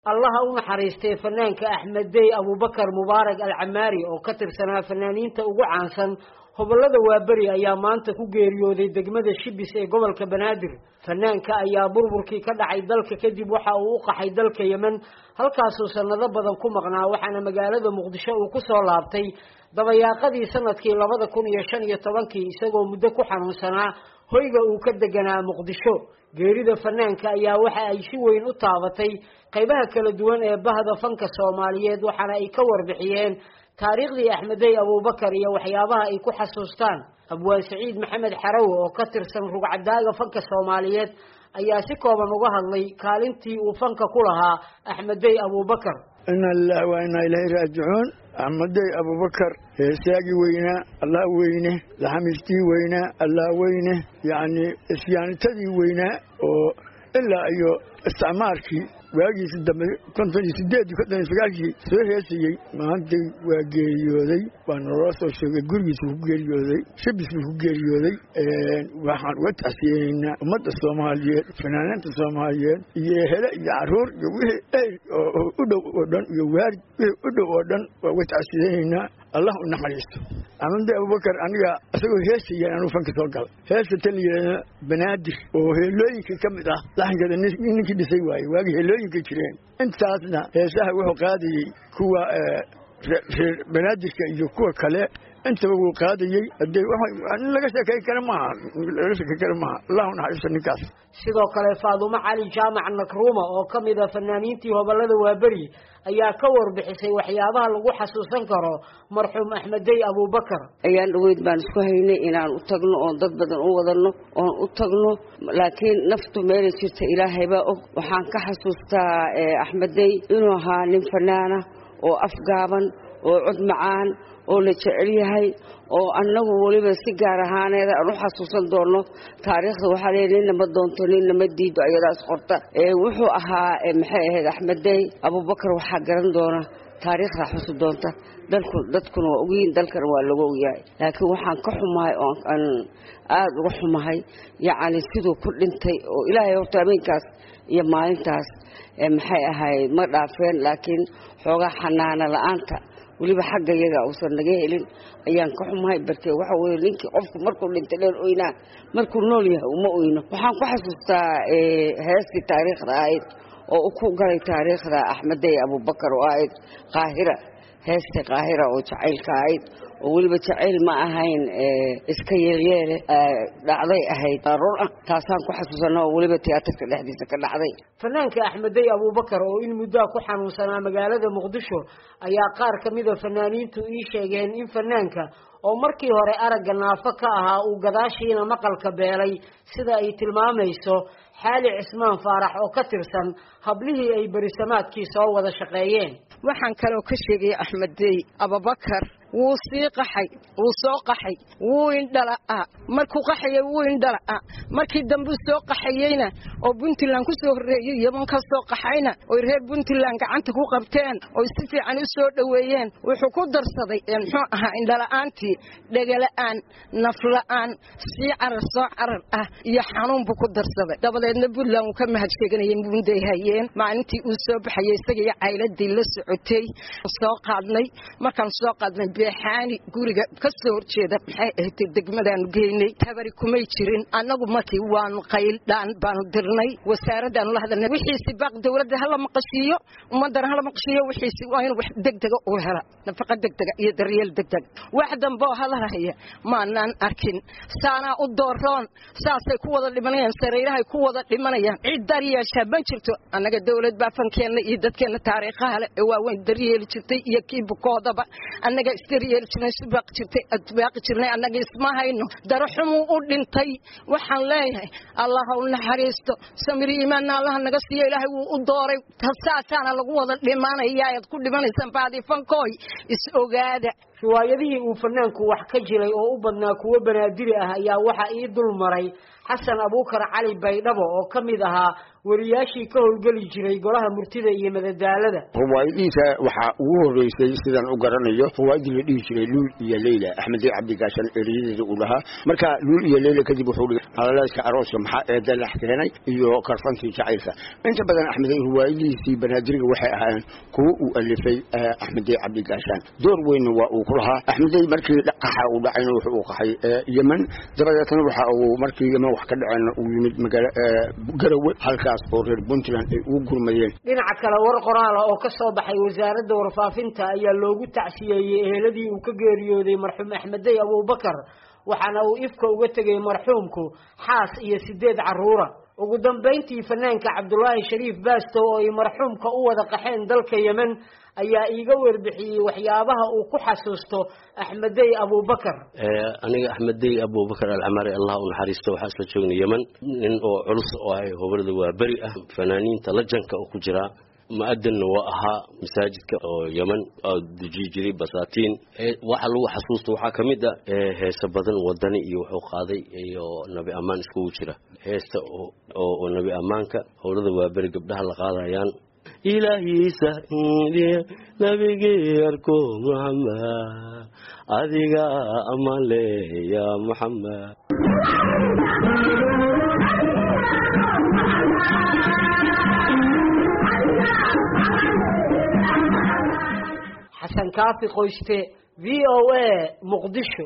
الله أون حريستي فنانك أحمد دي أبو بكر مبارك العماري أو كتر سنة فنانين تأوجو عنسن هبلده وابري ayaa maanta ku geeriyooday degmada Shibis ee gobolka Banaadir fanaanka ayaa burburkii ka dhacay dalka kadib waxa uu u qaxay dalka Yemen halkaas oo sanado badan ku maqnaa waxaana magaalada Muqdisho uu ku soo laabtay dabayaaqadii sanadkii 2015 isagoo muddo ku xanuunsanaa hoyga uu ka deganaa Muqdisho geerida fanaanka ayaa waxa ay si weyn u taabatay qaybaha kala duwan ee bahda fanka Soomaaliyeed waxaana ay ka warbixiyeen taariikhdii Axmeday Abu Bakar iyo waxyaabaha ay ku xasuustaan Abwaan Saciid Maxamed Xaraw oo ka tirsan rugcadaaga fanka Soomaaliyeed ayaa si kooban uga hadlay kaalintii uu fanka ku lahaa Axmeday Abu Bakar inna lillahi wa inna ilayhi raaji'uun Axmeday Abu Bakar heesaagi weyna Allah weyne laxamisti weyna Allah weyne yani isyaanitadii weyna oo ilaa iyo isticmaalkii waagiis dambe 58 soo heesayay maantay waa geeriyooday waan loo soo sheegay gurigiisa ku geeriyooday Shibis ku geeriyooday waxaan uga taxsiyeynaa ummadda Soomaaliyeed fanaaniinta Soomaaliyeed iyo hele iyo caruur iyo wixii u dhow oo dhan iyo waalid u dhow oo dhan waa uga taxsiyeynaa Allah u naxariisto Axmeday Abu Bakar aniga asagoo heesaya aanu fanka soo gal heesta taliyada Banaadir oo heelooyinka kamid ah laxankeeda ninkii dhisay waayay waagi heelooyinka jireen intaasna heesaha wuxuu qaadayay kuwa Banaadirka iyo kuwa kale inta uu qaadayay hadii waxa laga sheekay kara ma Allah u naxariisto ninkaas sidoo kale Faadumo Cali Jaamac Nakruuma oo kamid ah fanaaniintii hobalada waabari ayaa ka warbixisay waxyaabaha lagu xasuusan karo marxuum Axmeday Abu Bakar ayaan dhaweyd baan isku haynay inaan u tagno oo dad badan u wadano oo u tagno laakiin naftu meel jirta Ilaahay baa og waxaan ka xasuustaa Axmeday inuu ahaa nin fanaana oo afgaaban oo cod macaan oo la jecel yahay oo annagu waliba si gaar ahaaneed aan u xasuusan doono taariikhda waxa leeyahay nima doonto nima diido ayadaas qorta wuxuu ahaa maxay ahayd Axmeday Abu Bakar waxa garan doona taariikhda xusu doonta dadkuna waa ogyiin dalkan waa lagu ogyahay laakiin waxaan ka xumahay oo aan aad uga xumahay yaani sidoo ku dhintay oo Ilaahay horta habeenkaas iyo maalintaas maxay ahayd ma dhaafeen laakiin xooga xanaana la'aanta waliba xagga iyaga uusan naga helin ayaan ka xumahay bartay waxa weeye ninkii qofku markuu dhintay dheer oyna markuu nool yahay uma oyno waxaan ku xasuustaa heestii taariikhda ahayd oo ku galay taariikhda Axmeday Abu Bakar oo ahayd Qaahira heestii Qaahira oo jacaylka ahayd oo waliba jacayl ma ahayn iska yeelyeele dhacday ahayd run taasaan ku xasuusano waliba tiyaatarka dhexdiisa ka dhacday fanaanka Axmeday Abu Bakar oo in muddo ku xanuunsanaa magaalada Muqdisho ayaa qaar kamid ah fanaaniintu ii sheegeen in fanaanka oo markii hore aragga naafa ka ahaa uu gadaashiina maqalka beelay sida ay tilmaamayso xaali Cismaan Faarax oo ka tirsan hablihii ay barisamaadkii soo wada shaqeeyeen waxaan kale oo ka sheegay Axmeday Abu Bakar wuu sii qaxay wuu soo qaxay wuu indhala markuu qaxay wuu indhala markii dambe soo qaxayayna oo Puntland ku soo horeeyay Yemen ka soo qaxayna oo reer Puntland gacanta ku qabteen oo si fiican u soo dhaweeyeen wuxuu ku darsaday muxuu ahaa indhala'aantii dhagala'aan nafla'aan si soo carar iyo xanuun buu ku darsaday dabadeedna Puntland uu ka mahad sheeganayay bunday hayeen maalintii uu soo baxay isaga iyo cailadii la socotay soo qaadnay markaan soo qaadnay beexaani guriga ka soo horjeeda maxay ahayd degmadaan geynay tabari kumay jirin annagu markii waan qayldaan baanu dirnay wasaaraddan la hadalnay wixii si baaq dawladda hala maqashiyo ummadana hala maqashiyo wixii waa in wax degdeg u hela nafaqa degdeg iyo daryeel degdeg wax dambe oo halahaya maanaan arkin saana u dooroon saasay ku wada dhimanayaan sareerahay ku wada dhimanayaan cid daryeesha ma jirto annaga dawlad baa fankeena iyo dadkeena taariikhaha leh waa weyn daryeel jirtay iyo kiibkoodaba annaga daryeeli jirnay subaaq jirtay adbaaq jirnay annaga isma hayno daraxumu u dhintay waxaan leeyahay Allah u naxariisto samiri iimaan Allah naga siiyo Ilaahay uu u dooray taasana lagu wada dhimanayaa aad ku dhimanaysan baadi fankooy is ogaada riwaayadihii uu fanaanku wax ka jiray oo u badnaa kuwo banaadiri ah ayaa waxa ii dul maray xasan abuukar cali baydhabo oo ka mid ahaa wariyaashii ka howlgeli jiray golaha murtida iyo madadaalada. riwaayadiisa waxaa ugu horeysay sidaan u garanayo riwaayadii la dhihi jiray luul iyo leyla axmed cabdi gaashan eriyadeeda uu lahaa. marka luul iyo leyla kadib wuxuu dhigay alalaaska arooska maxaa eeda la keenay iyo karfantii jacaylka. inta badan axmed riwaayadiisii banaadiriga waxay ahaayeen kuwo uu alifay axmed cabdi gaashan. door weyn waa uu ku lahaa. axmed markii qaxa uu dhacayna wuxuu qaxay Yemen, dabadeetna waxa uu markii Yemen wax ka dhacayna uu yimid magaalada Garowe halkaas oo reer Puntland ay ugu gurmayeen. dhinaca kale war qoraal oo ka soo baxay wasaaradda warfaafinta ayaa loogu tacsiyeeyay eheladii uu ka geeriyooday marxuum Axmed Abuubakar, waxaana uu ifka uga tagay marxuumku xaas iyo 8 caruura. ugu dambeyntii fanaanka Cabdullaahi Shariif Baasto oo ay marxuumka u wada qaxeen dalka Yemen ayaa iiga warbixiyay waxyaabaha uu ku xasuusto Axmed Abuubakar. aniga Axmed Abuubakar al-Amari Allah u naxariisto waxa soo joognay Yemen, nin oo culus oo ay hobalada waa bari ah, fanaaniinta lajanka oo ku jira مؤذن وأها مساجد يمن أو دجيجري بساتين وحلو حسوس وحكمده هسبدن ودني يوحو قاضي يو نبي أمان سكوشرة هست أو نبي أمانك هورد وابرق بدها القاضيان إلهي سهيدي نبي غيركو محمد أذيك أمان لي يا محمد. حسن كافي قويسته VOA مقدشو.